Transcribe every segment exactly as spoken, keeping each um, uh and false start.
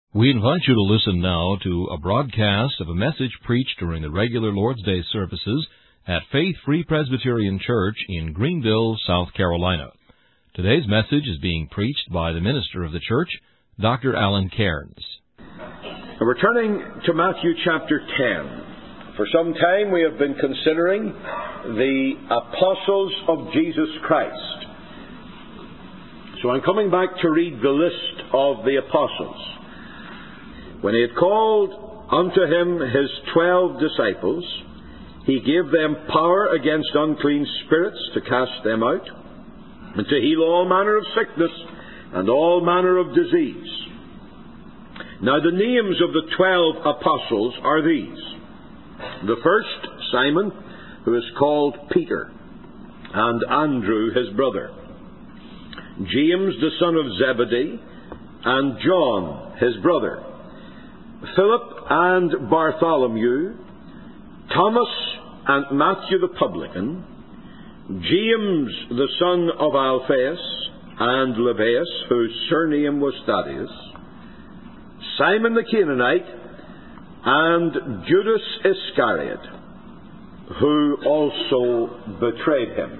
We invite you to listen now to a broadcast of a message preached during the regular Lord's Day services at Faith Free Presbyterian Church in Greenville, South Carolina. Today's message is being preached by the minister of the church, Doctor Alan Cairns. We're turning to Matthew chapter ten. For some time we have been considering the apostles of Jesus Christ. So I'm coming back to read the list of the apostles. When he had called unto him his twelve disciples, he gave them power against unclean spirits to cast them out, and to heal all manner of sickness and all manner of disease. Now the names of the twelve apostles are these. The first, Simon, who is called Peter, and Andrew his brother, James the son of Zebedee, and John his brother, Philip and Bartholomew, Thomas and Matthew the publican, James the son of Alphaeus and Lebbaeus, whose surname was Thaddeus, Simon the Canaanite, and Judas Iscariot, who also betrayed him.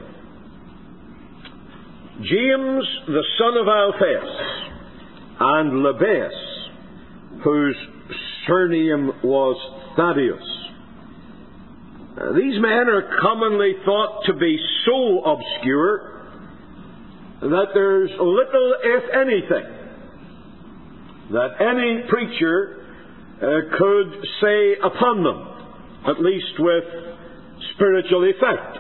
James the son of Alphaeus and Lebbaeus, whose surname was Thaddeus. Uh, these men are commonly thought to be so obscure that there's little, if anything, that any preacher uh, could say upon them, at least with spiritual effect.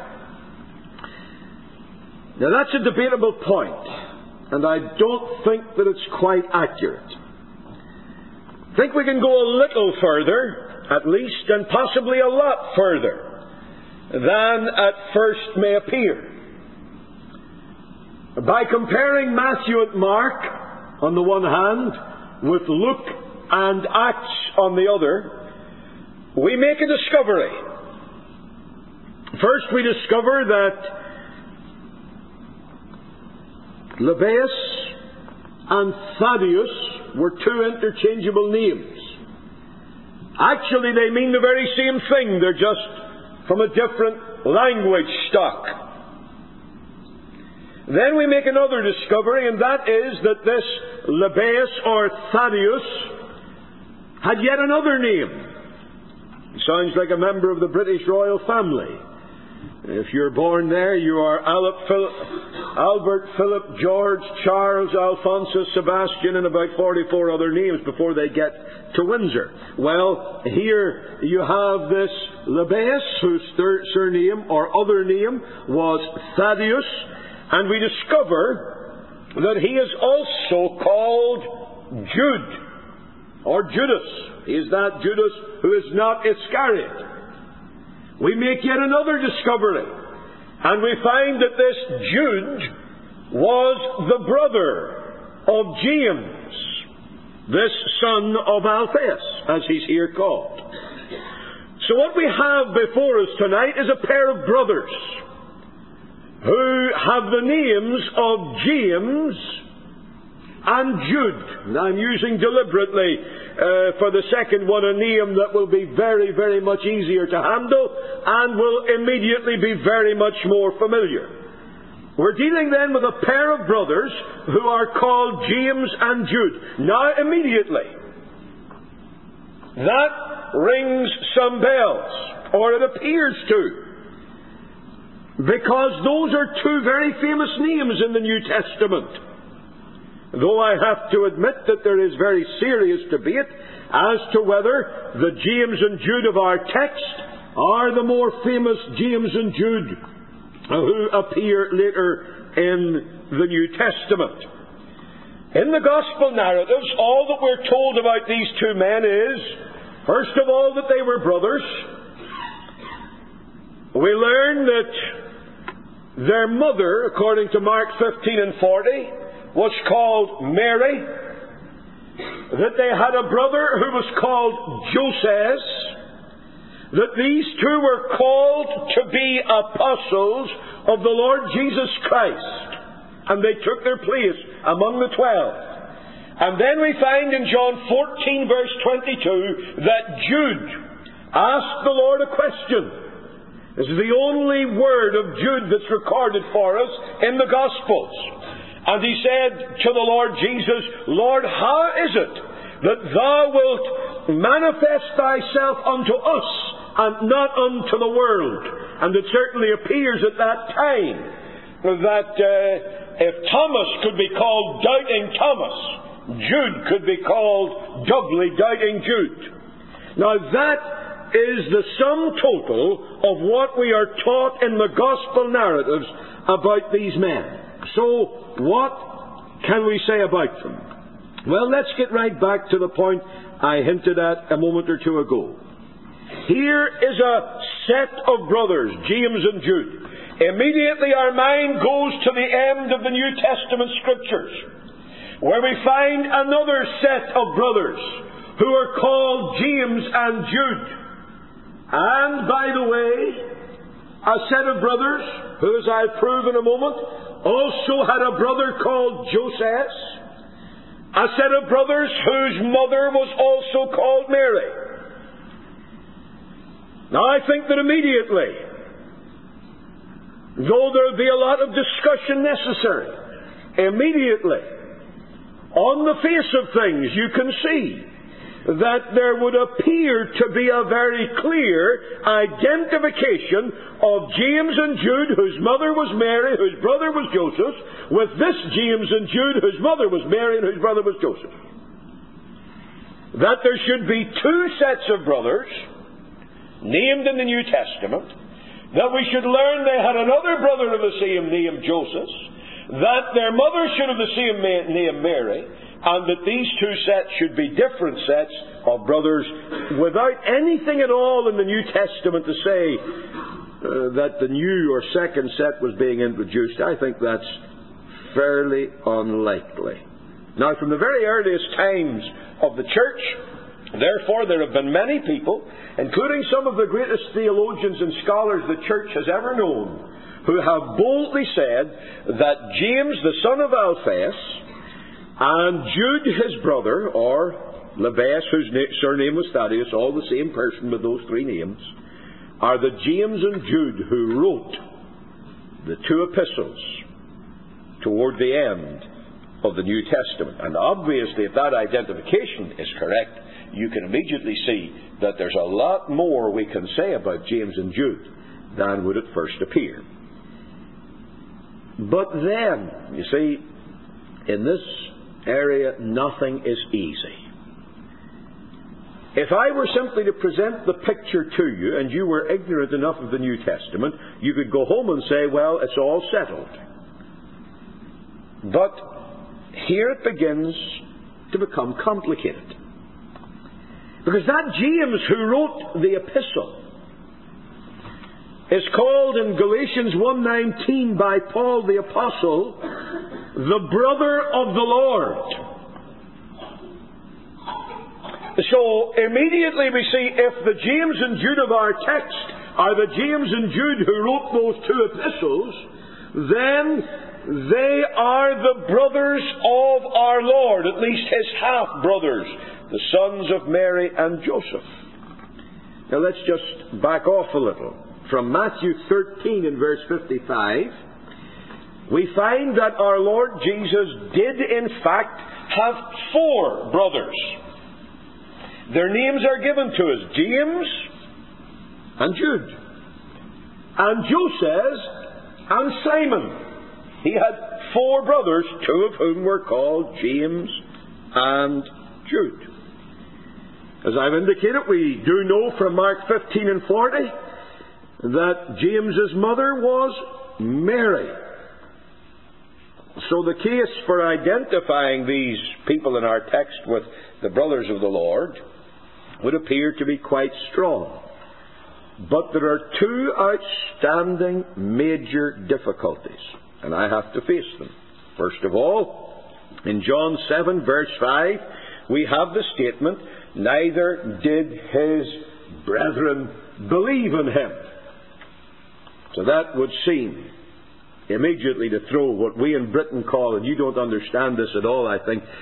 Now that's a debatable point, and I don't think that it's quite accurate. I think we can go a little further, at least, and possibly a lot further than at first may appear. By comparing Matthew and Mark on the one hand with Luke and Acts on the other, we make a discovery. First, we discover that Lebbaeus and Thaddeus were two interchangeable names. Actually, they mean the very same thing. They're just from a different language stock. Then we make another discovery, and that is that this Lebbaeus or Thaddeus had yet another name. It sounds like a member of the British royal family. If you're born there, you are Albert, Philip, George, Charles, Alphonsus, Sebastian, and about forty-four other names before they get to Windsor. Well, here you have this Lebbaeus, whose surname or other name was Thaddeus, and we discover that he is also called Jude, or Judas. He is that Judas who is not Iscariot. We make yet another discovery, and we find that this Jude was the brother of James, this son of Alphaeus, as he's here called. So what we have before us tonight is a pair of brothers who have the names of James and Jude. And I'm using deliberately uh, for the second one a name that will be very, very much easier to handle and will immediately be very much more familiar. We're dealing then with a pair of brothers who are called James and Jude. Now immediately, that rings some bells, or it appears to, because those are two very famous names in the New Testament. Though I have to admit that there is very serious debate as to whether the James and Jude of our text are the more famous James and Jude who appear later in the New Testament. In the Gospel narratives, all that we're told about these two men is, first of all, that they were brothers. We learn that their mother, according to Mark fifteen and forty, was called Mary, that they had a brother who was called Joses, that these two were called to be apostles of the Lord Jesus Christ, and they took their place among the twelve. And then we find in John fourteen, verse twenty-two, that Jude asked the Lord a question. This is the only word of Jude that's recorded for us in the Gospels. And he said to the Lord Jesus, Lord, how is it that thou wilt manifest thyself unto us and not unto the world? And it certainly appears at that time that uh, if Thomas could be called Doubting Thomas, Jude could be called doubly Doubting Jude. Now that is the sum total of what we are taught in the Gospel narratives about these men. So, what can we say about them? Well, let's get right back to the point I hinted at a moment or two ago. Here is a set of brothers, James and Jude. Immediately our mind goes to the end of the New Testament Scriptures, where we find another set of brothers who are called James and Jude. And, by the way, a set of brothers who, as I'll prove in a moment, also had a brother called Joseph, a set of brothers whose mother was also called Mary. Now I think that immediately, though there will be a lot of discussion necessary, immediately, on the face of things, you can see that there would appear to be a very clear identification of James and Jude, whose mother was Mary, whose brother was Joseph, with this James and Jude, whose mother was Mary and whose brother was Joseph. That there should be two sets of brothers named in the New Testament, that we should learn they had another brother of the same name, Joseph, that their mother should have the same name, Mary, and that these two sets should be different sets of brothers, without anything at all in the New Testament to say uh, that the new or second set was being introduced. I think that's fairly unlikely. Now, from the very earliest times of the church, therefore, there have been many people, including some of the greatest theologians and scholars the church has ever known, who have boldly said that James, the son of Alphaeus, and Jude, his brother, or Lebbaeus, whose na- surname was Thaddeus, all the same person with those three names, are the James and Jude who wrote the two epistles toward the end of the New Testament. And obviously, if that identification is correct, you can immediately see that there's a lot more we can say about James and Jude than would at first appear. But then, you see, in this area, nothing is easy. If I were simply to present the picture to you, and you were ignorant enough of the New Testament, you could go home and say, well, it's all settled. But here it begins to become complicated. Because that James who wrote the epistle is called in Galatians one nineteen by Paul the Apostle, the brother of the Lord. So immediately we see if the James and Jude of our text are the James and Jude who wrote those two epistles, then they are the brothers of our Lord, at least his half-brothers, the sons of Mary and Joseph. Now let's just back off a little. From Matthew thirteen in verse fifty-five, we find that our Lord Jesus did in fact have four brothers. Their names are given to us, James and Jude, and Joseph and Simon. He had four brothers, two of whom were called James and Jude. As I've indicated, we do know from Mark fifteen and forty that James's mother was Mary. So the case for identifying these people in our text with the brothers of the Lord would appear to be quite strong. But there are two outstanding major difficulties, and I have to face them. First of all, in John seven verse five, we have the statement, neither did his brethren believe in him. So that would seem immediately to throw what we in Britain call, and you don't understand this at all, I think,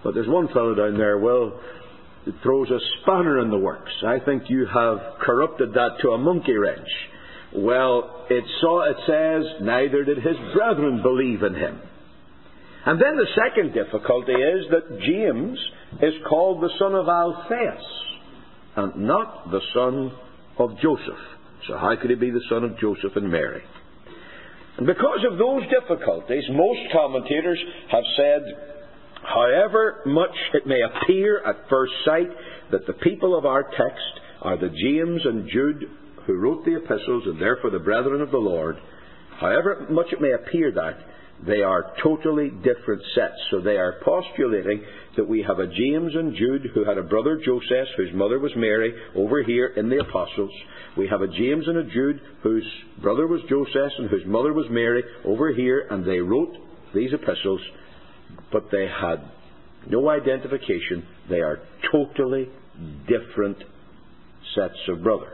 But there's one fellow down there, well, it throws a spanner in the works. I think you have corrupted that to a monkey wrench. Well, it, saw, it says, neither did his brethren believe in him. And then the second difficulty is that James is called the son of Alphaeus and not the son of Joseph. So how could he be the son of Joseph and Mary? And because of those difficulties, most commentators have said, however much it may appear at first sight that the people of our text are the James and Jude who wrote the epistles and therefore the brethren of the Lord, however much it may appear that, they are totally different sets. So they are postulating that we have a James and Jude who had a brother Joseph whose mother was Mary over here in the Apostles. We have a James and a Jude whose brother was Joseph and whose mother was Mary over here, and they wrote these epistles, but they had no identification. They are totally different sets of brothers.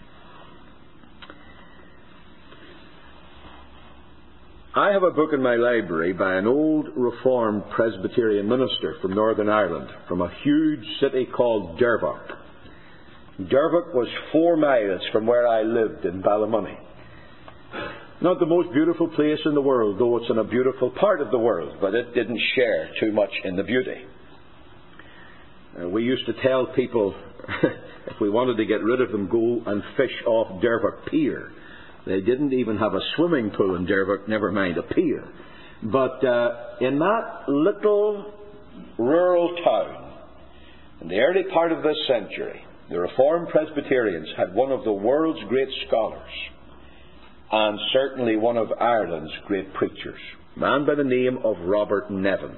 I have a book in my library by an old Reformed Presbyterian minister from Northern Ireland, from a huge city called Dervock. Dervock was four miles from where I lived in Ballymoney. Not the most beautiful place in the world, though it's in a beautiful part of the world, but it didn't share too much in the beauty. Uh, we used to tell people, if we wanted to get rid of them, go and fish off Dervock Pier. They didn't even have a swimming pool in Dervock, never mind a pier. But uh, in that little rural town, in the early part of this century, the Reformed Presbyterians had one of the world's great scholars, and certainly one of Ireland's great preachers, a man by the name of Robert Nevin.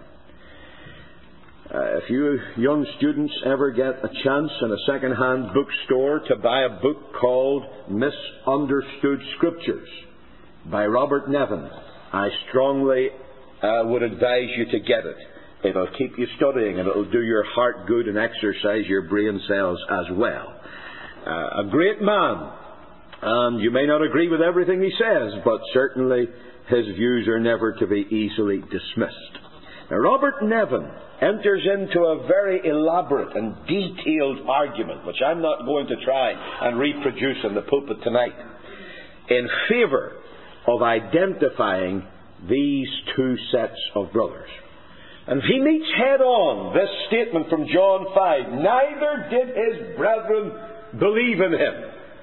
Uh, if you young students ever get a chance in a second-hand bookstore to buy a book called Misunderstood Scriptures by Robert Nevin, I strongly uh, would advise you to get it. It'll keep you studying and it'll do your heart good and exercise your brain cells as well. Uh, a great man, and you may not agree with everything he says, but certainly his views are never to be easily dismissed. Now, Robert Nevin enters into a very elaborate and detailed argument, which I'm not going to try and reproduce in the pulpit tonight, in favour of identifying these two sets of brothers. And he meets head on this statement from John five, neither did his brethren believe in him.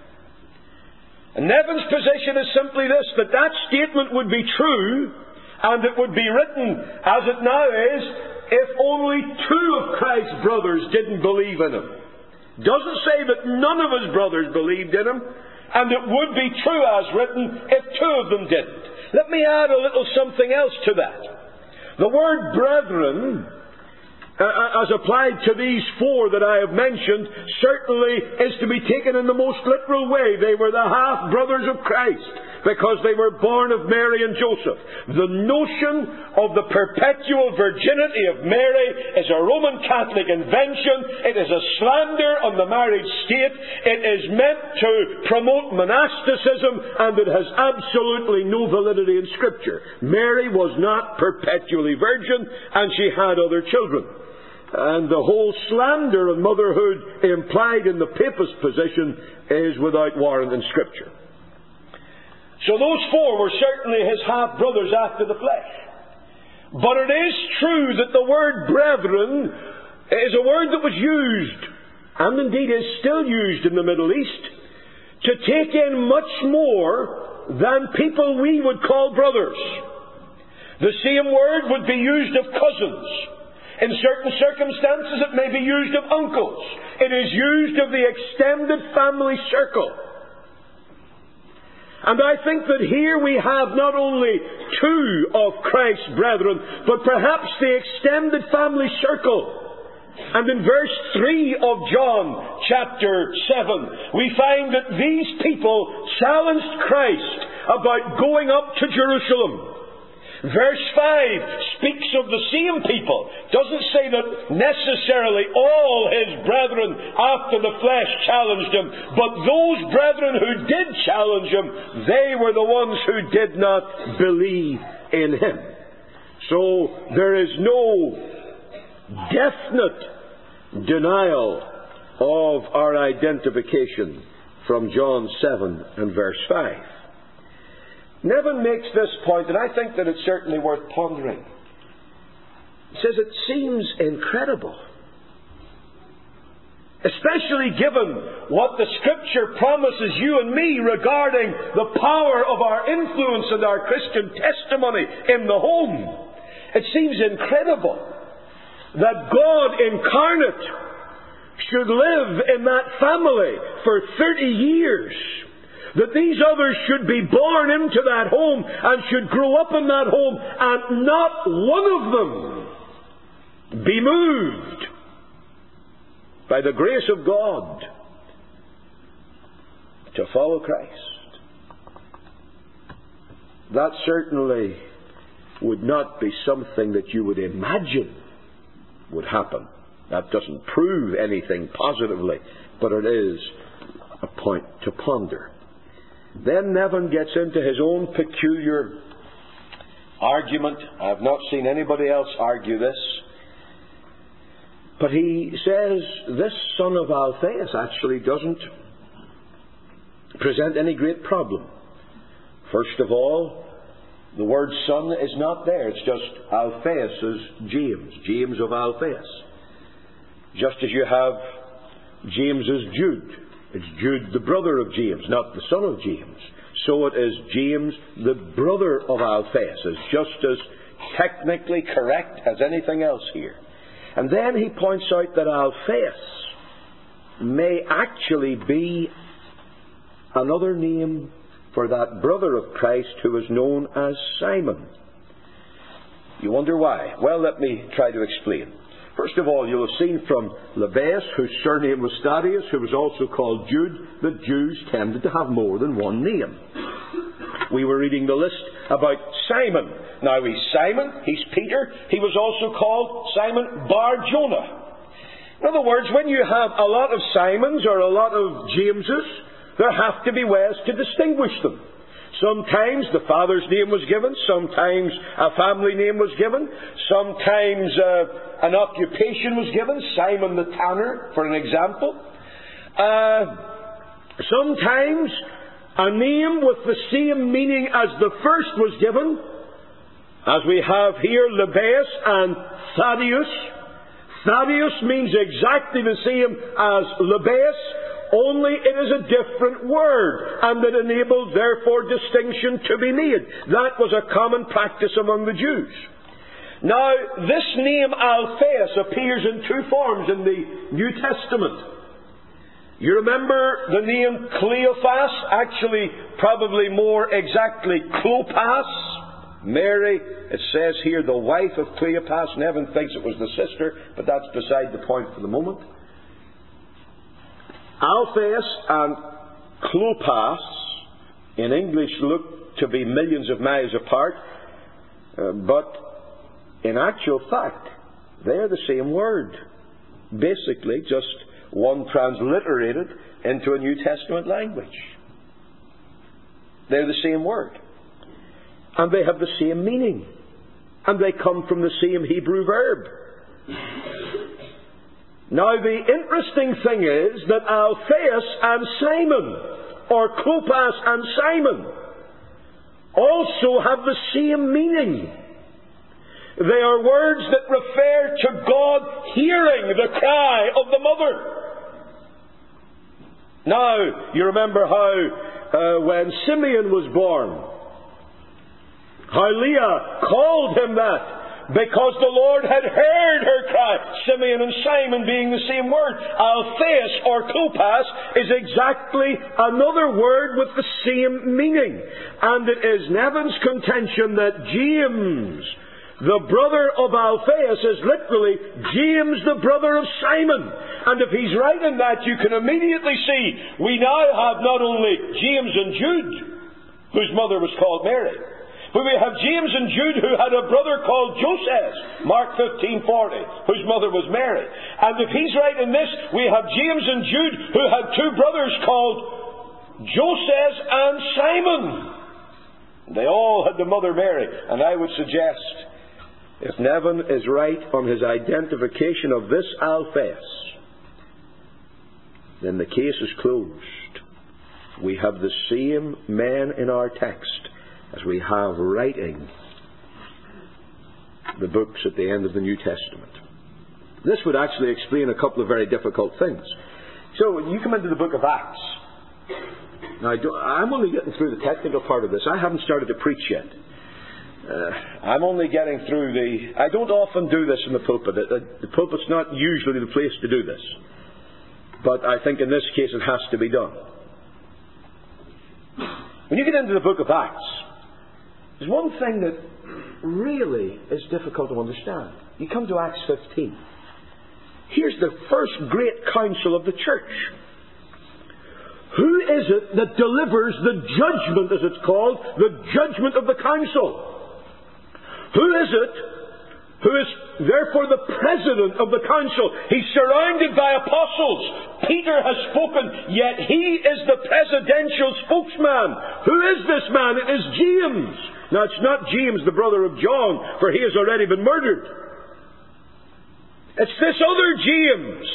And Nevin's position is simply this, that that statement would be true, and it would be written, as it now is, if only two of Christ's brothers didn't believe in him. Doesn't say that none of his brothers believed in him, and it would be true as written if two of them didn't. Let me add a little something else to that. The word brethren, uh, as applied to these four that I have mentioned, certainly is to be taken in the most literal way. They were the half-brothers of Christ, because they were born of Mary and Joseph. The notion of the perpetual virginity of Mary is a Roman Catholic invention. It is a slander on the married state. It is meant to promote monasticism, and it has absolutely no validity in Scripture. Mary was not perpetually virgin, and she had other children. And the whole slander on motherhood implied in the papist position is without warrant in Scripture. So those four were certainly his half-brothers after the flesh. But it is true that the word brethren is a word that was used, and indeed is still used in the Middle East, to take in much more than people we would call brothers. The same word would be used of cousins. In certain circumstances it may be used of uncles. It is used of the extended family circle. And I think that here we have not only two of Christ's brethren, but perhaps the extended family circle. And in verse three of John chapter seven, we find that these people challenged Christ about going up to Jerusalem. Verse five speaks of the same people. Doesn't say that necessarily all his brethren after the flesh challenged him, but those brethren who did challenge him, they were the ones who did not believe in him. So there is no definite denial of our identification from John seven and verse five. Nevin makes this point, and I think that it's certainly worth pondering. He says it seems incredible, especially given what the Scripture promises you and me regarding the power of our influence and our Christian testimony in the home. It seems incredible that God incarnate should live in that family for thirty years, that these others should be born into that home and should grow up in that home, and not one of them be moved by the grace of God to follow Christ. That certainly would not be something that you would imagine would happen. That doesn't prove anything positively, but it is a point to ponder. Then Nevin gets into his own peculiar argument. I have not seen anybody else argue this. But he says this son of Alphaeus actually doesn't present any great problem. First of all, the word son is not there. It's just Alphaeus' James, James of Alphaeus. Just as you have James's Jude. It's Jude, the brother of James, not the son of James. So it is James, the brother of Alphaeus. It's just as technically correct as anything else here. And then he points out that Alphaeus may actually be another name for that brother of Christ who is known as Simon. You wonder why? Well, let me try to explain. First of all, you'll have seen from Lebbaeus, whose surname was Thaddeus, who was also called Jude, that Jews tended to have more than one name. We were reading the list about Simon. Now he's Simon, he's Peter. He was also called Simon Bar Jonah. In other words, when you have a lot of Simons or a lot of Jameses, there have to be ways to distinguish them. Sometimes the father's name was given, sometimes a family name was given, sometimes uh, an occupation was given, Simon the Tanner, for an example. Uh, sometimes a name with the same meaning as the first was given, as we have here Lebbaeus and Thaddeus. Thaddeus means exactly the same as Lebbaeus, only it is a different word, and it enabled, therefore, distinction to be made. That was a common practice among the Jews. Now, this name Alphaeus appears in two forms in the New Testament. You remember the name Cleophas, actually probably more exactly Clopas. Mary, it says here, the wife of Cleopas. Nevin thinks it was the sister, but that's beside the point for the moment. Alphaeus and Clopas in English look to be millions of miles apart, uh, but in actual fact, they're the same word. Basically, just one transliterated into a New Testament language. They're the same word. And they have the same meaning. And they come from the same Hebrew verb. Now, the interesting thing is that Alphaeus and Simon, or Clopas and Simon, also have the same meaning. They are words that refer to God hearing the cry of the mother. Now, you remember how uh, when Simeon was born, how Leah called him that, because the Lord had heard her cry. Simeon and Simon being the same word. Alphaeus or Clopas is exactly another word with the same meaning. And it is Nevin's contention that James, the brother of Alphaeus, is literally James, the brother of Simon. And if he's right in that, you can immediately see we now have not only James and Jude, whose mother was called Mary, but we have James and Jude, who had a brother called Joses, Mark fifteen forty, whose mother was Mary. And if he's right in this, we have James and Jude, who had two brothers called Joses and Simon. They all had the mother Mary. And I would suggest If Nevin is right on his identification of this Alphaeus, then the case is closed. We have the same men in our text as we have writing the books at the end of the New Testament. This would actually explain a couple of very difficult things. So when you come into the book of Acts, now I don't, I'm only getting through the technical part of this. I haven't started to preach yet. Uh, I'm only getting through the... I don't often do this in the pulpit. The, the pulpit's not usually the place to do this. But I think in this case it has to be done. When you get into the book of Acts, there's one thing that really is difficult to understand. You come to Acts fifteen. Here's the first great council of the church. Who is it that delivers the judgment, as it's called, the judgment of the council? Who is it who is therefore the president of the council? He's surrounded by apostles. Peter has spoken, yet he is the presidential spokesman. Who is this man? It is James. Now, it's not James, the brother of John, for he has already been murdered. It's this other James.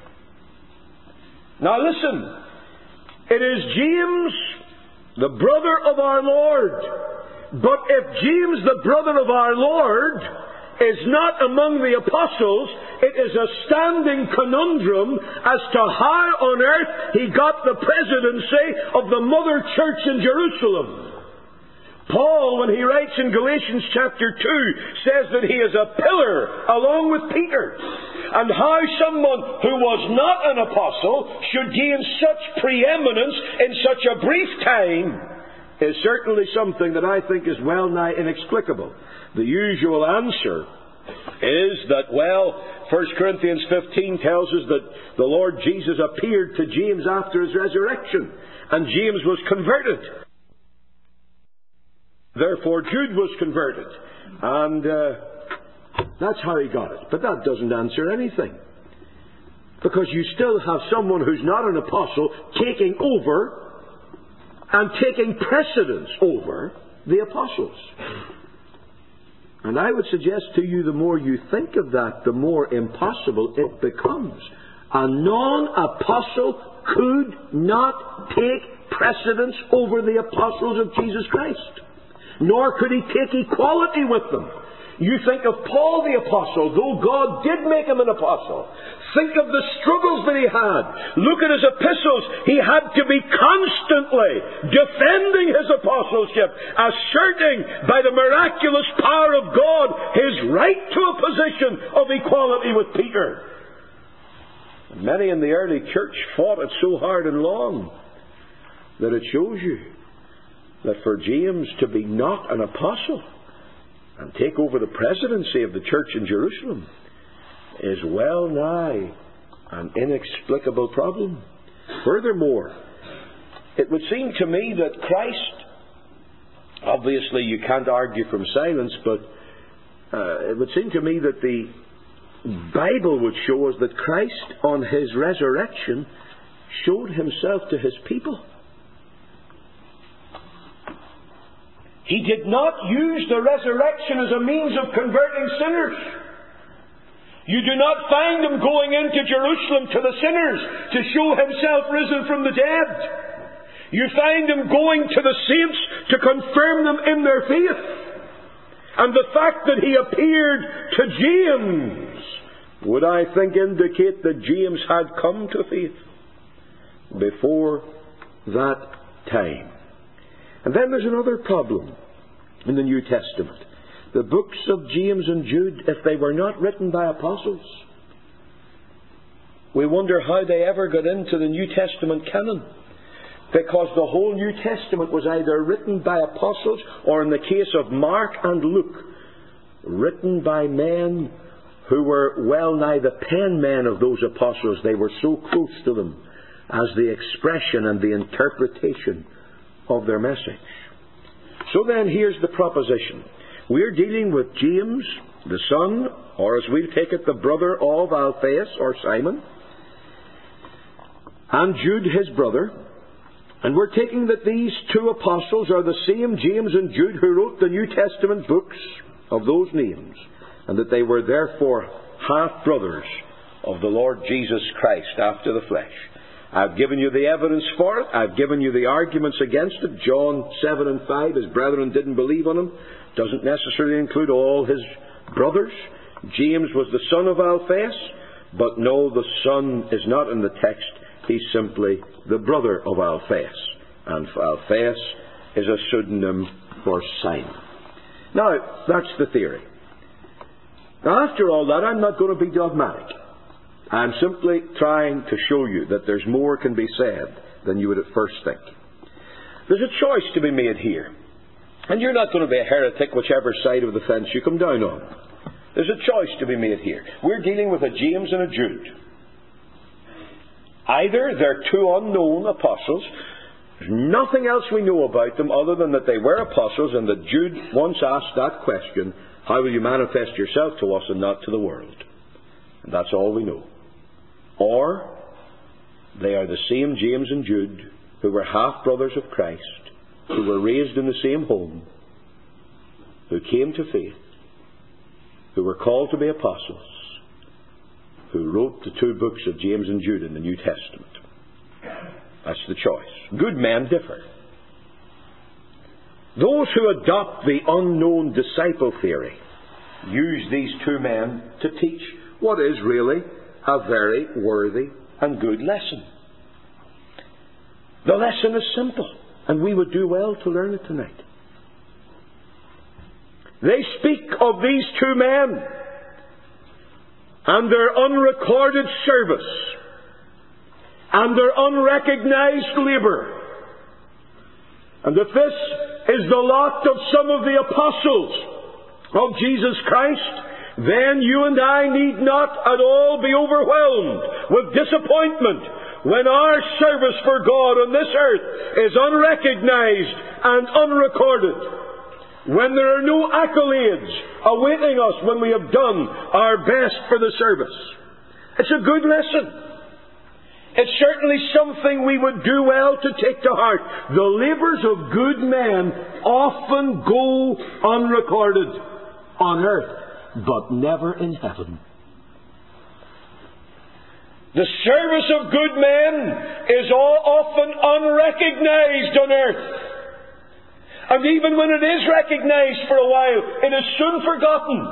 Now listen. It is James, the brother of our Lord. But if James, the brother of our Lord, is not among the apostles, it is a standing conundrum as to how on earth he got the presidency of the mother church in Jerusalem. Paul, when he writes in Galatians chapter two, says that he is a pillar along with Peter. And how someone who was not an apostle should gain such preeminence in such a brief time is certainly something that I think is well nigh inexplicable. The usual answer is that, well, First Corinthians fifteen tells us that the Lord Jesus appeared to James after his resurrection, and James was converted. Therefore, Jude was converted. And uh, that's how he got it. But that doesn't answer anything. Because you still have someone who's not an apostle taking over and taking precedence over the apostles. And I would suggest to you, the more you think of that, the more impossible it becomes. A non-apostle could not take precedence over the apostles of Jesus Christ. Nor could he take equality with them. You think of Paul the apostle, though God did make him an apostle. Think of the struggles that he had. Look at his epistles. He had to be constantly defending his apostleship, asserting by the miraculous power of God his right to a position of equality with Peter. And many in the early church fought it so hard and long that it shows you that for James to be not an apostle and take over the presidency of the church in Jerusalem is well nigh an inexplicable problem. Furthermore, it would seem to me that Christ, obviously you can't argue from silence, but uh, it would seem to me that the Bible would show us that Christ on his resurrection showed himself to his people. He did not use the resurrection as a means of converting sinners. You do not find him going into Jerusalem to the sinners to show himself risen from the dead. You find him going to the saints to confirm them in their faith. And the fact that he appeared to James would, I think, indicate that James had come to faith before that time. And then there's another problem in the New Testament. The books of James and Jude, if they were not written by apostles, we wonder how they ever got into the New Testament canon. Because the whole New Testament was either written by apostles, or in the case of Mark and Luke, written by men who were well nigh the pen men of those apostles. They were so close to them as the expression and the interpretation of their message. So then, here's the proposition. We're dealing with James, the son, or as we take it, the brother of Alphaeus, or Simon, and Jude, his brother. And we're taking that these two apostles are the same James and Jude who wrote the New Testament books of those names. and that they were therefore half-brothers of the Lord Jesus Christ after the flesh. I've given you the evidence for it. I've given you the arguments against it. John seven and five, his brethren didn't believe on him. Doesn't necessarily include all his brothers. James was the son of Alphaeus, but no, the son is not in the text. He's simply the brother of Alphaeus. And Alphaeus is a pseudonym for Simon. Now, that's the theory. Now, after all that, I'm not going to be dogmatic. I'm simply trying to show you that there's more can be said than you would at first think. There's a choice to be made here. And you're not going to be a heretic whichever side of the fence you come down on. There's a choice to be made here. We're dealing with a James and a Jude. Either they're two unknown apostles. There's nothing else we know about them other than that they were apostles, and that Jude once asked that question, how will you manifest yourself to us and not to the world? And that's all we know. Or they are the same James and Jude who were half-brothers of Christ, who were raised in the same home, who came to faith, who were called to be apostles, who wrote the two books of James and Jude in the New Testament. That's the choice. Good men differ. Those who adopt the unknown disciple theory use these two men to teach what is really a very worthy and good lesson. The lesson is simple, and we would do well to learn it tonight. They speak of these two men and their unrecorded service and their unrecognized labour, and if this is the lot of some of the apostles of Jesus Christ, then you and I need not at all be overwhelmed with disappointment when our service for God on this earth is unrecognized and unrecorded, when there are no accolades awaiting us when we have done our best for the service. It's a good lesson. It's certainly something we would do well to take to heart. The labours of good men often go unrecorded on earth, but never in heaven. The service of good men is all often unrecognized on earth. And even when it is recognized for a while, it is soon forgotten.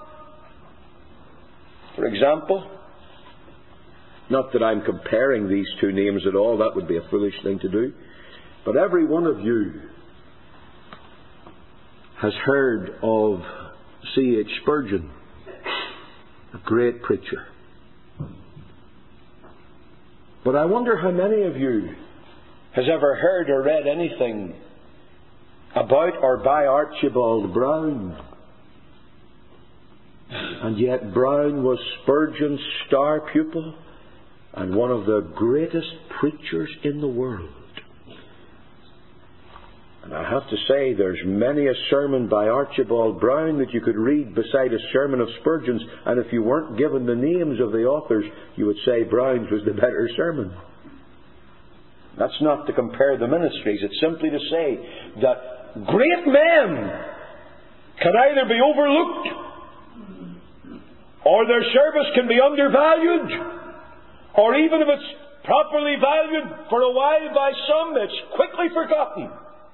For example, not that I'm comparing these two names at all, that would be a foolish thing to do, but every one of you has heard of C H Spurgeon, a great preacher. But I wonder how many of you has ever heard or read anything about or by Archibald Brown. And yet Brown was Spurgeon's star pupil and one of the greatest preachers in the world. And I have to say, there's many a sermon by Archibald Brown that you could read beside a sermon of Spurgeon's, and if you weren't given the names of the authors, you would say Brown's was the better sermon. That's not to compare the ministries. It's simply to say that great men can either be overlooked, or their service can be undervalued, or even if it's properly valued for a while by some, it's quickly forgotten.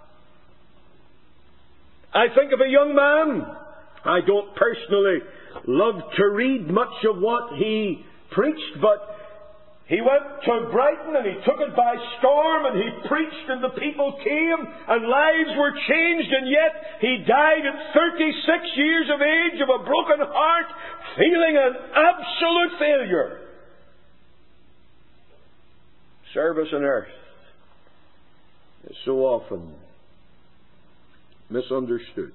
I think of a young man. I don't personally love to read much of what he preached, but he went to Brighton and he took it by storm and he preached and the people came and lives were changed, and yet he died at thirty-six years of age of a broken heart, feeling an absolute failure. Service on earth is so often misunderstood.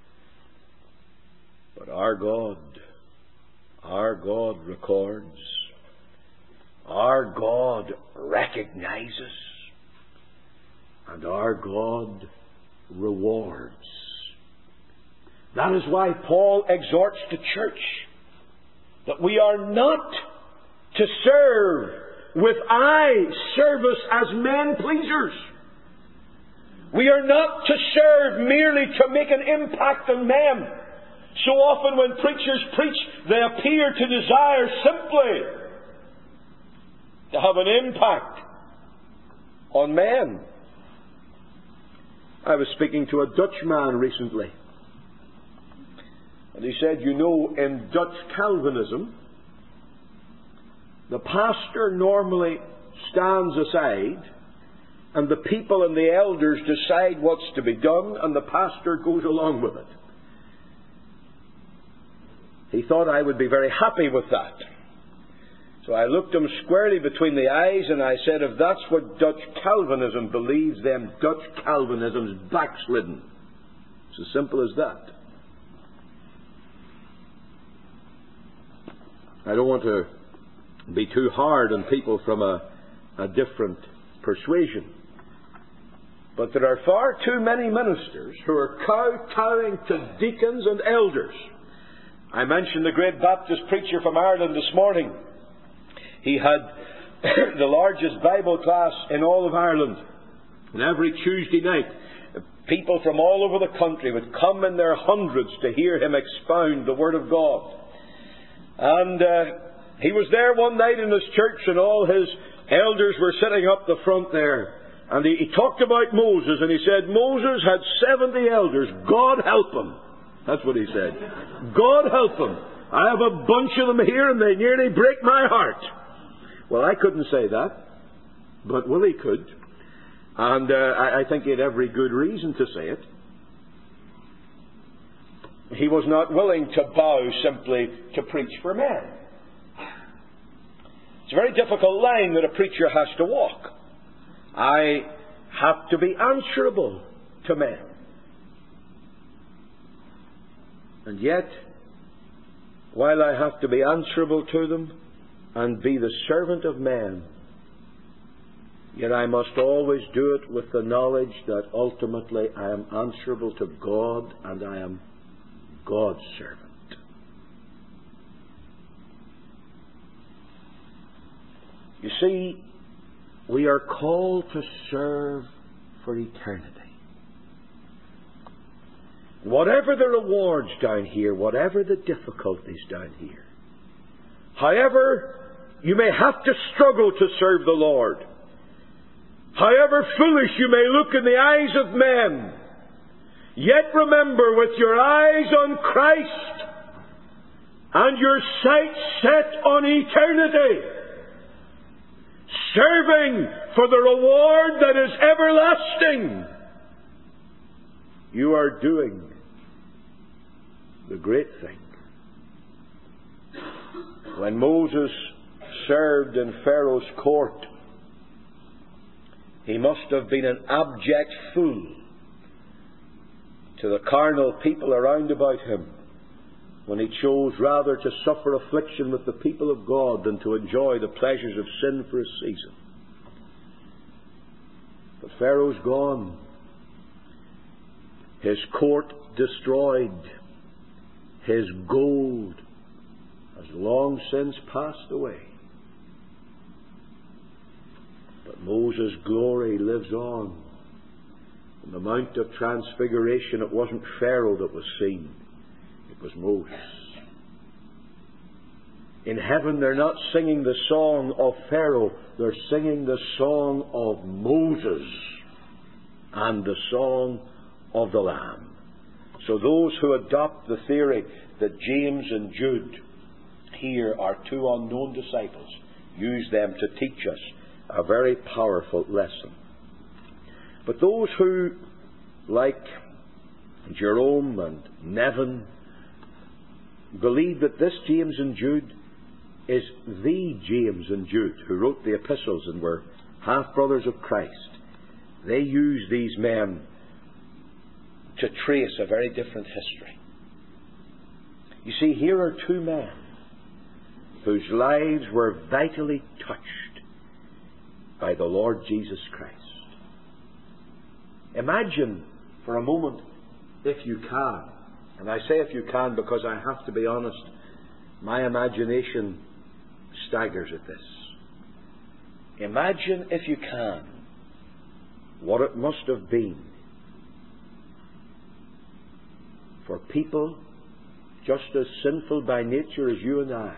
But our God, our God records, our God recognizes, and our God rewards. That is why Paul exhorts the church that we are not to serve with eye service as men pleasers. We are not to serve merely to make an impact on men. So often when preachers preach, they appear to desire simply to have an impact on men. I was speaking to a Dutch man recently, and he said, you know, in Dutch Calvinism, the pastor normally stands aside, and the people and the elders decide what's to be done, and the pastor goes along with it. He thought I would be very happy with that. So I looked him squarely between the eyes and I said, if that's what Dutch Calvinism believes, then Dutch Calvinism's backslidden. It's as simple as that. I don't want to be too hard on people from a, a different persuasion. But there are far too many ministers who are kowtowing to deacons and elders. I mentioned the great Baptist preacher from Ireland this morning. He had the largest Bible class in all of Ireland. And every Tuesday night, people from all over the country would come in their hundreds to hear him expound the Word of God. And uh, he was there one night in his church, and all his elders were sitting up the front there. And he, he talked about Moses, and he said, Moses had seventy elders. God help him. That's what he said. God help him. I have a bunch of them here, and they nearly break my heart. Well, I couldn't say that, but Willie could. And uh, I, I think he had every good reason to say it. He was not willing to bow simply to preach for men. It's a very difficult line that a preacher has to walk. I have to be answerable to men. And yet, while I have to be answerable to them and be the servant of men, yet I must always do it with the knowledge that ultimately I am answerable to God and I am God's servant. You see, we are called to serve for eternity. Whatever the rewards down here, whatever the difficulties down here, however you may have to struggle to serve the Lord, however foolish you may look in the eyes of men, yet remember, with your eyes on Christ and your sight set on eternity, serving for the reward that is everlasting, you are doing the great thing. When Moses served in Pharaoh's court, he must have been an abject fool to the carnal people around about him when he chose rather to suffer affliction with the people of God than to enjoy the pleasures of sin for a season. But Pharaoh's gone. His court destroyed. His gold has long since passed away. But Moses' glory lives on. On the Mount of Transfiguration, it wasn't Pharaoh that was seen. It was Moses. In heaven, they're not singing the song of Pharaoh. They're singing the song of Moses and the song of the Lamb. So those who adopt the theory that James and Jude here are two unknown disciples use them to teach us a very powerful lesson. But those who, like Jerome and Nevin, believe that this James and Jude is the James and Jude who wrote the epistles and were half-brothers of Christ, they use these men to trace a very different history. You see, here are two men whose lives were vitally touched by the Lord Jesus Christ. Imagine for a moment, if you can, and I say if you can because I have to be honest, my imagination staggers at this. Imagine, if you can, what it must have been for people just as sinful by nature as you and I,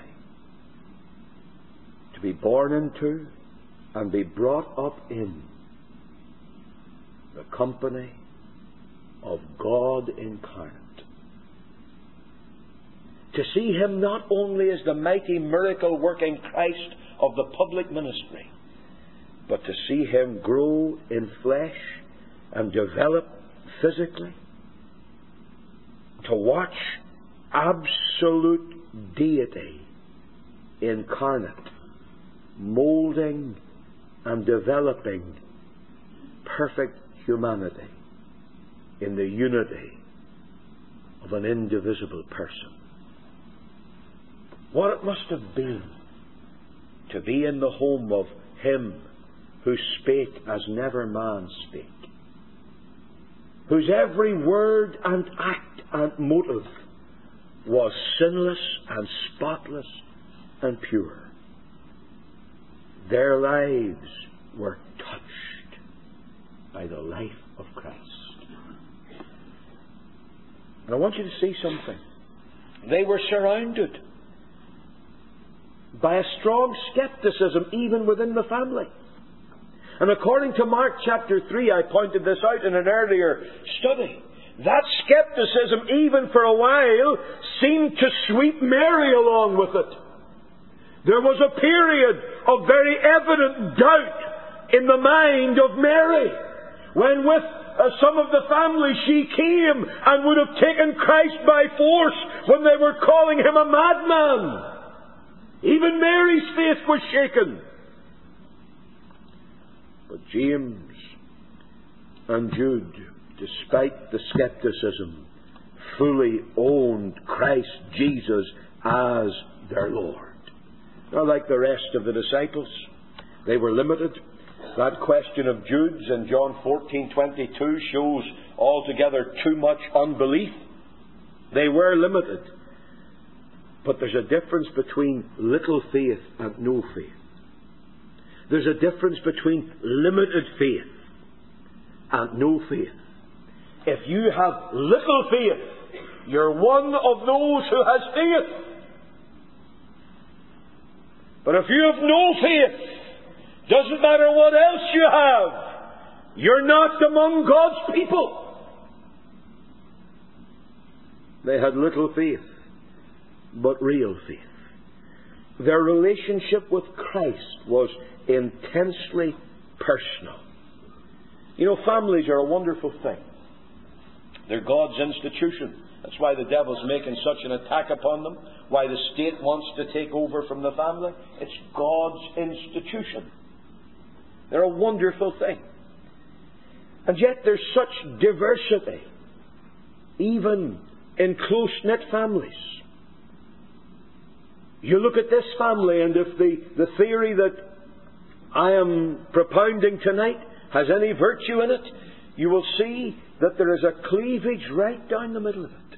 to be born into and be brought up in the company of God incarnate. To see Him not only as the mighty miracle-working Christ of the public ministry, but to see Him grow in flesh and develop physically. To watch absolute deity incarnate, moulding and developing perfect humanity in the unity of an indivisible person. What it must have been to be in the home of Him who spake as never man spake, whose every word and act and motive was sinless and spotless and pure. Their lives were touched by the life of Christ. And I want you to see something. They were surrounded by a strong skepticism even within the family. And according to Mark chapter three, I pointed this out in an earlier study, that skepticism even for a while seemed to sweep Mary along with it. There was a period of very evident doubt in the mind of Mary, when with uh, some of the family she came and would have taken Christ by force when they were calling Him a madman. Even Mary's faith was shaken. But James and Jude, despite the skepticism, fully owned Christ Jesus as their Lord. Now, like the rest of the disciples, they were limited. That question of Jude's in John fourteen twenty-two shows altogether too much unbelief. They were limited. But there's a difference between little faith and no faith. There's a difference between limited faith and no faith. If you have little faith, you're one of those who has faith. But if you have no faith, doesn't matter what else you have, you're not among God's people. They had little faith, but real faith. Their relationship with Christ was intensely personal. You know, families are a wonderful thing. They're God's institution. That's why the devil's making such an attack upon them. Why the state wants to take over from the family. It's God's institution. They're a wonderful thing. And yet there's such diversity, even in close-knit families. You look at this family, and if the, the theory that I am propounding tonight has any virtue in it, you will see that there is a cleavage right down the middle of it.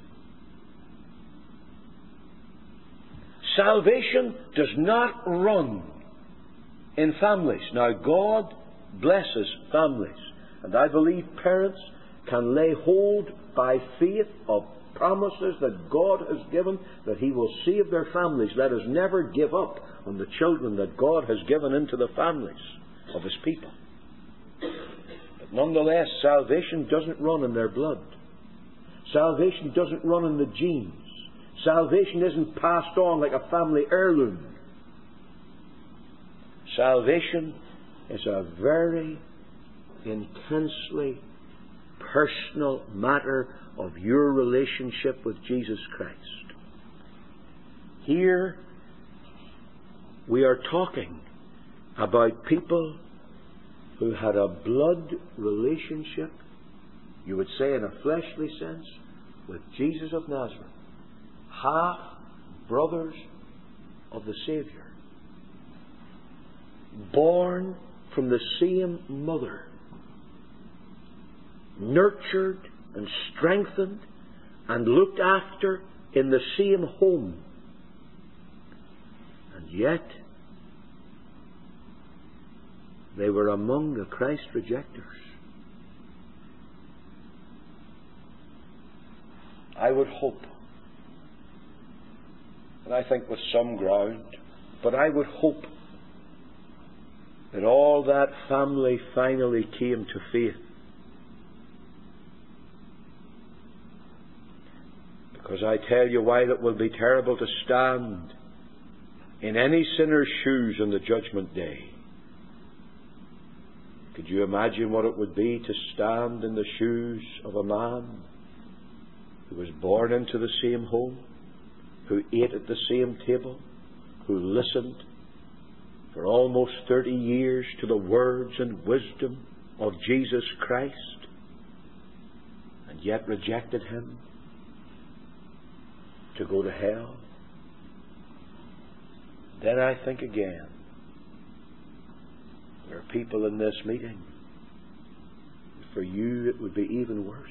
Salvation does not run in families. Now, God blesses families. And I believe parents can lay hold by faith of promises that God has given, that He will save their families. Let us never give up on the children that God has given into the families of His people. But nonetheless, salvation doesn't run in their blood. Salvation doesn't run in the genes. Salvation isn't passed on like a family heirloom. Salvation is a very intensely personal matter of your relationship with Jesus Christ. Here we are talking about people who had a blood relationship, you would say in a fleshly sense, with Jesus of Nazareth. Half brothers of the Saviour. Born from the same mother. Nurtured and strengthened and looked after in the same home. And yet, they were among the Christ rejectors. I would hope and I think with some ground. But I would hope that all that family finally came to faith. Because I tell you, while it will be terrible to stand in any sinner's shoes on the judgment day, could you imagine what it would be to stand in the shoes of a man who was born into the same home, who ate at the same table, who listened for almost thirty years to the words and wisdom of Jesus Christ, and yet rejected Him to go to hell? Then I think again, there are people in this meeting, for you it would be even worse.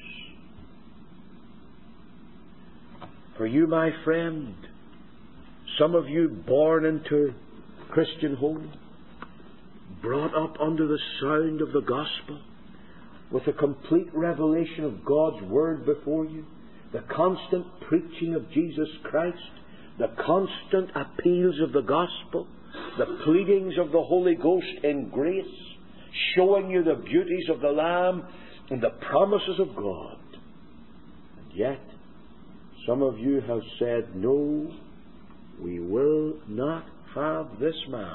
For you, my friend, some of you born into Christian home, brought up under the sound of the gospel, with a complete revelation of God's Word before you, the constant preaching of Jesus Christ, the constant appeals of the gospel, the pleadings of the Holy Ghost in grace, showing you the beauties of the Lamb and the promises of God. And yet, some of you have said, no, we will not have this man.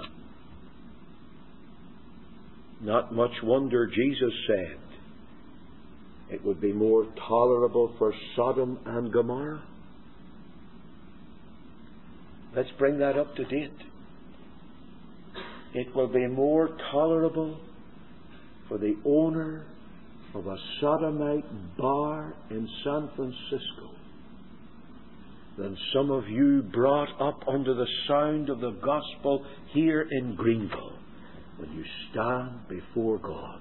Not much wonder Jesus said it would be more tolerable for Sodom and Gomorrah. Let's bring that up to date. It will be more tolerable for the owner of a sodomite bar in San Francisco than some of you brought up under the sound of the gospel here in Greenville when you stand before God.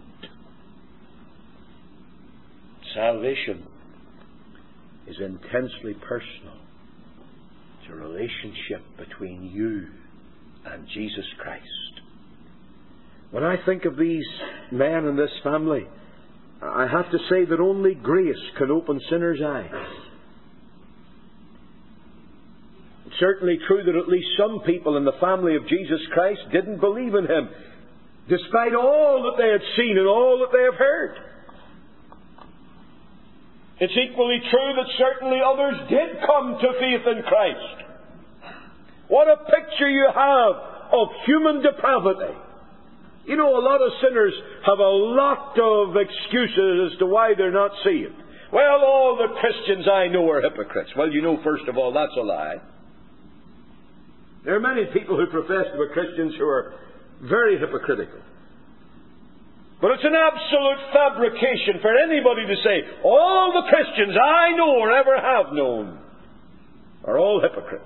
Salvation is intensely personal. It's a relationship between you and Jesus Christ. When I think of these men in this family, I have to say that only grace can open sinners' eyes. It's certainly true that at least some people in the family of Jesus Christ didn't believe in Him, despite all that they had seen and all that they have heard. It's equally true that certainly others did come to faith in Christ. What a picture you have of human depravity. You know, a lot of sinners have a lot of excuses as to why they're not saved. Well, all the Christians I know are hypocrites. Well, you know, first of all, that's a lie. There are many people who profess to be Christians who are very hypocritical. But it's an absolute fabrication for anybody to say, all the Christians I know or ever have known are all hypocrites.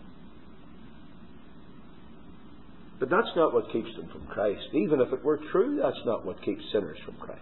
But that's not what keeps them from Christ. Even if it were true, that's not what keeps sinners from Christ.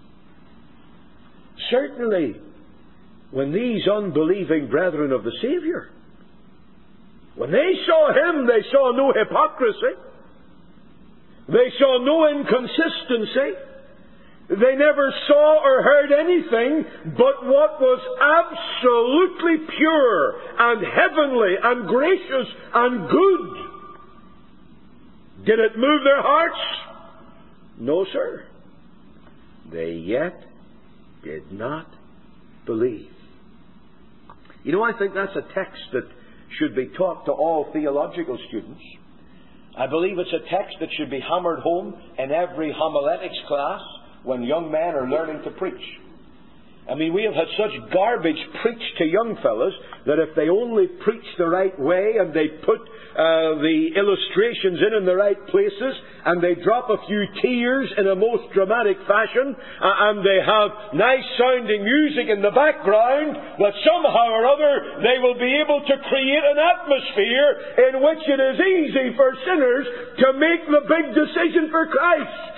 Certainly, when these unbelieving brethren of the Saviour, when they saw Him, they saw no hypocrisy. They saw no inconsistency. They never saw or heard anything but what was absolutely pure and heavenly and gracious and good. Did it move their hearts? No, sir. They yet did not believe. You know, I think that's a text that should be taught to all theological students. I believe it's a text that should be hammered home in every homiletics class when young men are learning to preach. I mean, we have had such garbage preached to young fellas that if they only preach the right way and they put uh, the illustrations in in the right places and they drop a few tears in a most dramatic fashion uh, and they have nice sounding music in the background, that somehow or other they will be able to create an atmosphere in which it is easy for sinners to make the big decision for Christ.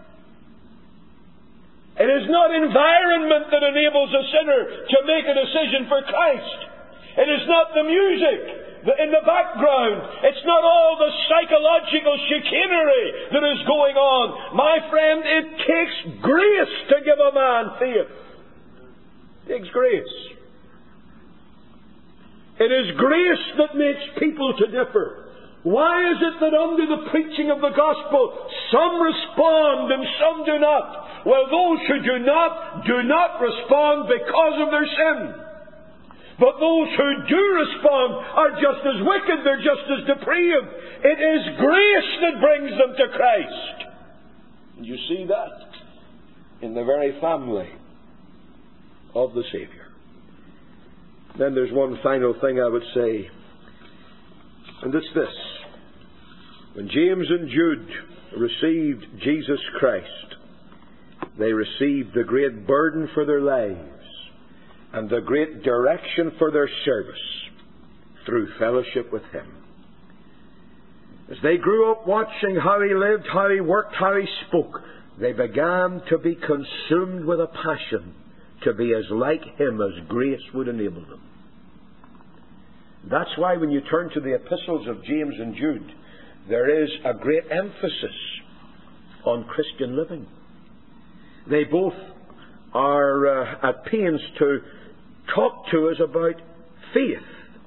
It is not environment that enables a sinner to make a decision for Christ. It is not the music in the background. It's not all the psychological chicanery that is going on. My friend, it takes grace to give a man faith. It takes grace. It is grace that makes people to differ. Why is it that under the preaching of the gospel some respond and some do not? Well, those who do not, do not respond because of their sin. But those who do respond are just as wicked, they're just as depraved. It is grace that brings them to Christ. And you see that in the very family of the Saviour. Then there's one final thing I would say, and it's this. When James and Jude received Jesus Christ, they received the great burden for their lives and the great direction for their service through fellowship with Him. As they grew up watching how He lived, how He worked, how He spoke, they began to be consumed with a passion to be as like Him as grace would enable them. That's why when you turn to the epistles of James and Jude, there is a great emphasis on Christian living. They both are uh, at pains to talk to us about faith.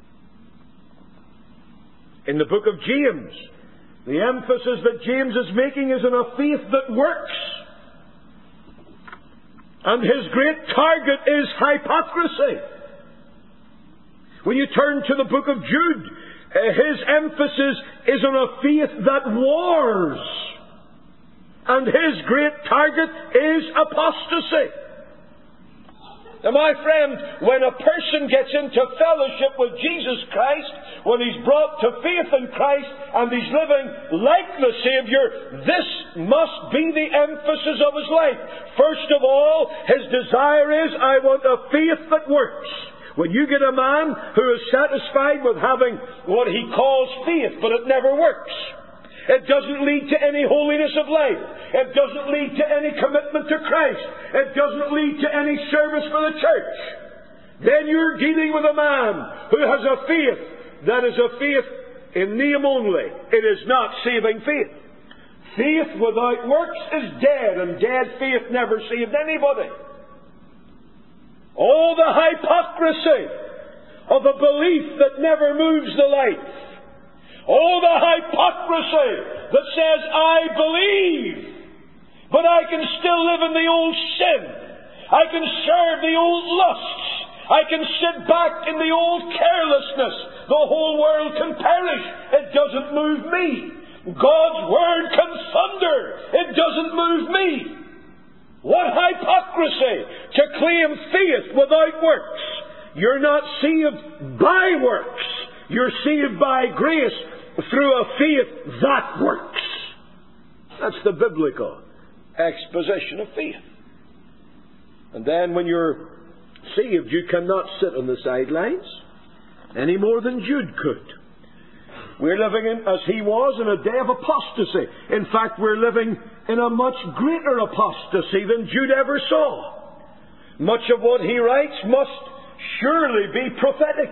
In the book of James, the emphasis that James is making is on a faith that works. And his great target is hypocrisy. When you turn to the book of Jude, uh, his emphasis is on a faith that wars. And his great target is apostasy. Now, my friend, when a person gets into fellowship with Jesus Christ, when he's brought to faith in Christ and he's living like the Saviour, this must be the emphasis of his life. First of all, his desire is, I want a faith that works. When you get a man who is satisfied with having what he calls faith, but it never works, it doesn't lead to any holiness of life. It doesn't lead to any commitment to Christ. It doesn't lead to any service for the church. Then you're dealing with a man who has a faith that is a faith in name only. It is not saving faith. Faith without works is dead, and dead faith never saved anybody. Oh, the hypocrisy of a belief that never moves the life. Oh, the hypocrisy that says, I believe, but I can still live in the old sin. I can serve the old lusts. I can sit back in the old carelessness. The whole world can perish. It doesn't move me. God's Word can thunder. It doesn't move me. What hypocrisy to claim faith without works. You're not saved by works. You're saved by grace through a faith that works. That's the biblical exposition of faith. And then when you're saved, you cannot sit on the sidelines any more than Jude could. We're living in, as he was, in a day of apostasy. In fact, we're living in a much greater apostasy than Jude ever saw. Much of what he writes must surely be prophetic.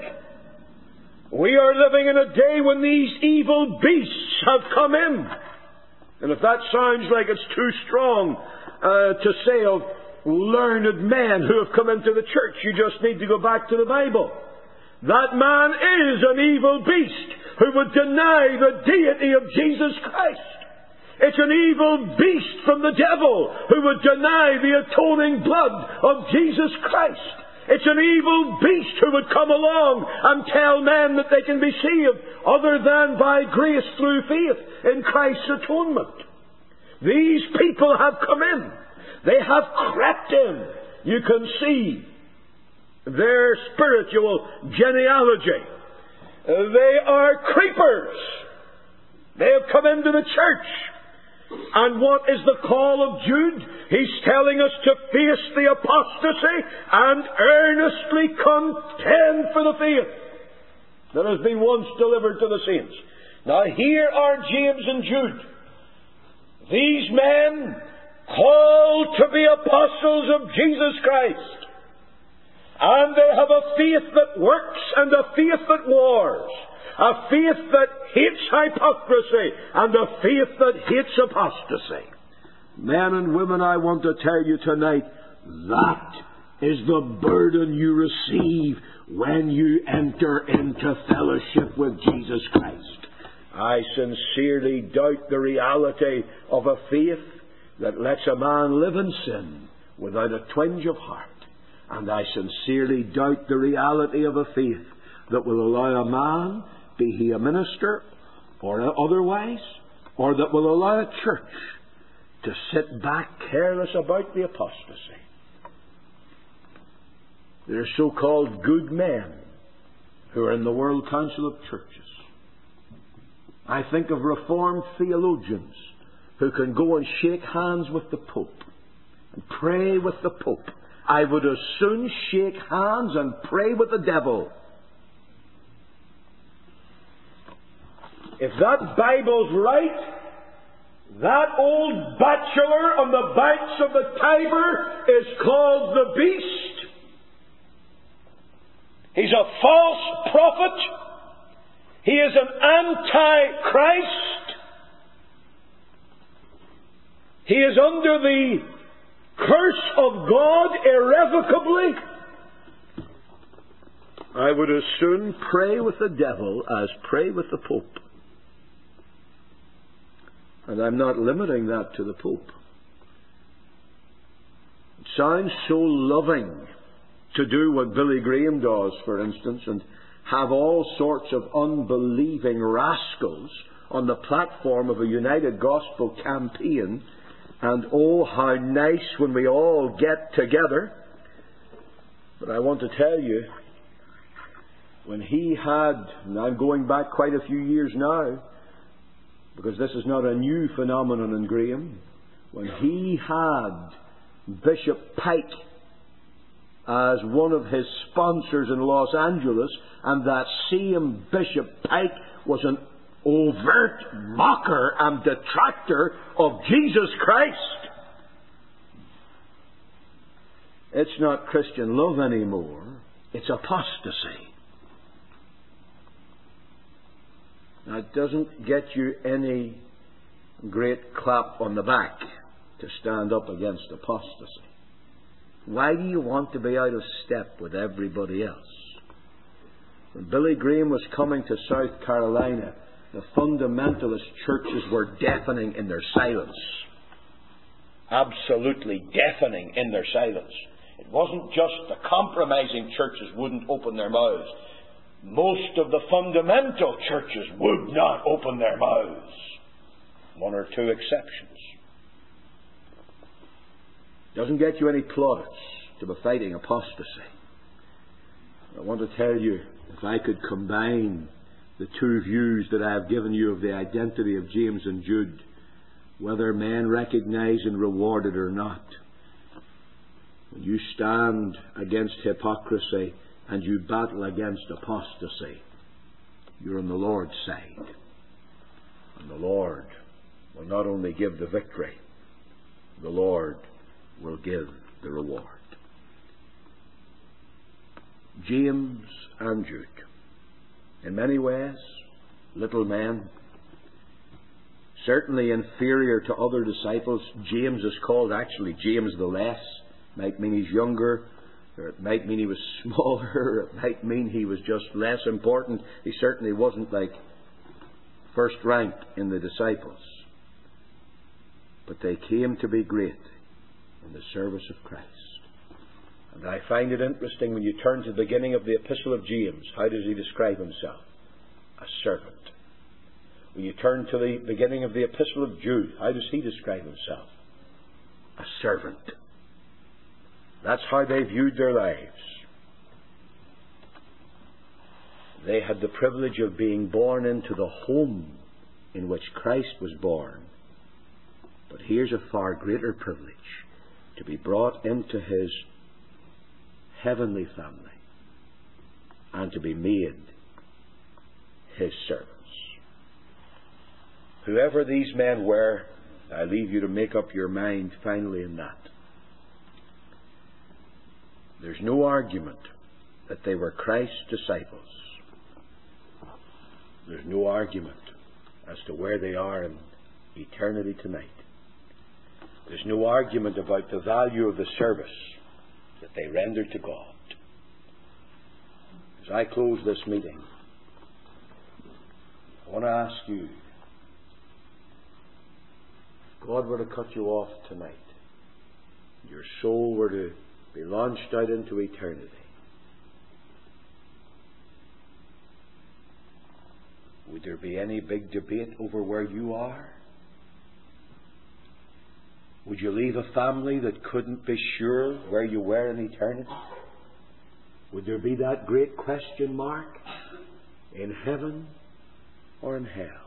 We are living in a day when these evil beasts have come in. And if that sounds like it's too strong uh, to say of learned men who have come into the church, you just need to go back to the Bible. That man is an evil beast who would deny the deity of Jesus Christ. It's an evil beast from the devil who would deny the atoning blood of Jesus Christ. It's an evil beast who would come along and tell men that they can be saved other than by grace through faith in Christ's atonement. These people have come in. They have crept in. You can see their spiritual genealogy. They are creepers. They have come into the church. And what is the call of Jude? He's telling us to face the apostasy and earnestly contend for the faith that has been once delivered to the saints. Now here are James and Jude. These men called to be apostles of Jesus Christ. And they have a faith that works and a faith that wars. A faith that hates hypocrisy and a faith that hates apostasy. Men and women, I want to tell you tonight, that is the burden you receive when you enter into fellowship with Jesus Christ. I sincerely doubt the reality of a faith that lets a man live in sin without a twinge of heart. And I sincerely doubt the reality of a faith that will allow a man, be he a minister or otherwise, or that will allow a church to sit back careless about the apostasy. There are so-called good men who are in the World Council of Churches. I think of Reformed theologians who can go and shake hands with the Pope and pray with the Pope. I would as soon shake hands and pray with the devil. If that Bible's right, that old bachelor on the banks of the Tiber is called the beast. He's a false prophet. He is an antichrist. He is under the curse of God irrevocably. I would as soon pray with the devil as pray with the Pope. And I'm not limiting that to the Pope. It sounds so loving to do what Billy Graham does, for instance, and have all sorts of unbelieving rascals on the platform of a United Gospel campaign. And oh, how nice when we all get together. But I want to tell you, when he had, and I'm going back quite a few years now, because this is not a new phenomenon in Graham, when he had Bishop Pike as one of his sponsors in Los Angeles, and that same Bishop Pike was an overt mocker and detractor of Jesus Christ. It's not Christian love anymore. It's apostasy. Now, it doesn't get you any great clap on the back to stand up against apostasy. Why do you want to be out of step with everybody else? When Billy Graham was coming to South Carolina, the fundamentalist churches were deafening in their silence. Absolutely deafening in their silence. It wasn't just the compromising churches wouldn't open their mouths. Most of the fundamental churches would not open their mouths. One or two exceptions. Doesn't get you any plaudits to be fighting apostasy. I want to tell you, if I could combine the two views that I have given you of the identity of James and Jude, whether men recognize and reward it or not, when you stand against hypocrisy and you battle against apostasy, you're on the Lord's side. And the Lord will not only give the victory, the Lord will give the reward. James and Jude. In many ways, little men. Certainly inferior to other disciples. James is called actually James the Less. Might mean he's younger, or it might mean he was smaller, or it might mean he was just less important. He certainly wasn't like first rank in the disciples. But they came to be great in the service of Christ. And I find it interesting when you turn to the beginning of the Epistle of James. How does he describe himself? A servant. When you turn to the beginning of the Epistle of Jude, how does he describe himself? A servant. That's how they viewed their lives. They had the privilege of being born into the home in which Christ was born. But here's a far greater privilege, to be brought into His heavenly family and to be made His servants. Whoever these men were, I leave you to make up your mind finally in that. There's no argument that they were Christ's disciples. There's no argument as to where they are in eternity tonight. There's no argument about the value of the service that they rendered to God. As I close this meeting, I want to ask you, if God were to cut you off tonight, your soul were to be launched out into eternity, would there be any big debate over where you are? Would you leave a family that couldn't be sure where you were in eternity? Would there be that great question mark, in heaven or in hell?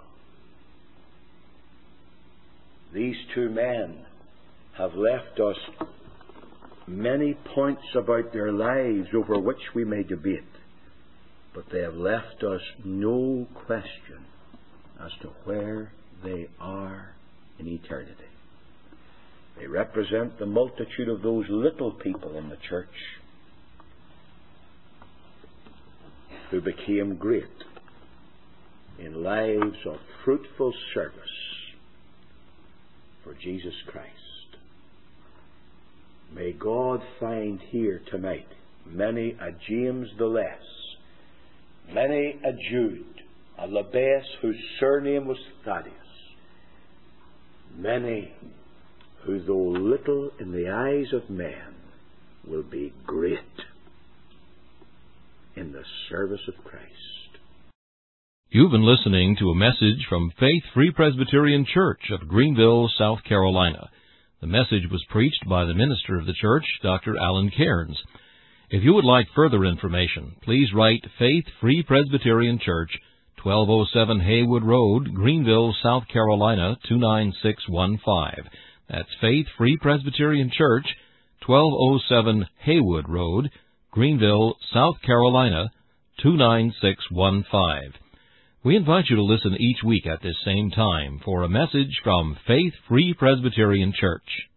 These two men have left us many points about their lives over which we may debate, but they have left us no question as to where they are in eternity. They represent the multitude of those little people in the church who became great in lives of fruitful service for Jesus Christ. May God find here tonight many a James the Less, many a Jude, a Labes whose surname was Thaddeus, many who, though little in the eyes of men, will be great in the service of Christ. You've been listening to a message from Faith Free Presbyterian Church of Greenville, South Carolina. The message was preached by the minister of the church, Doctor Alan Cairns. If you would like further information, please write Faith Free Presbyterian Church, twelve oh seven Haywood Road, Greenville, South Carolina, two nine six one five. That's Faith Free Presbyterian Church, twelve oh seven Haywood Road, Greenville, South Carolina, two nine six one five. We invite you to listen each week at this same time for a message from Faith Free Presbyterian Church.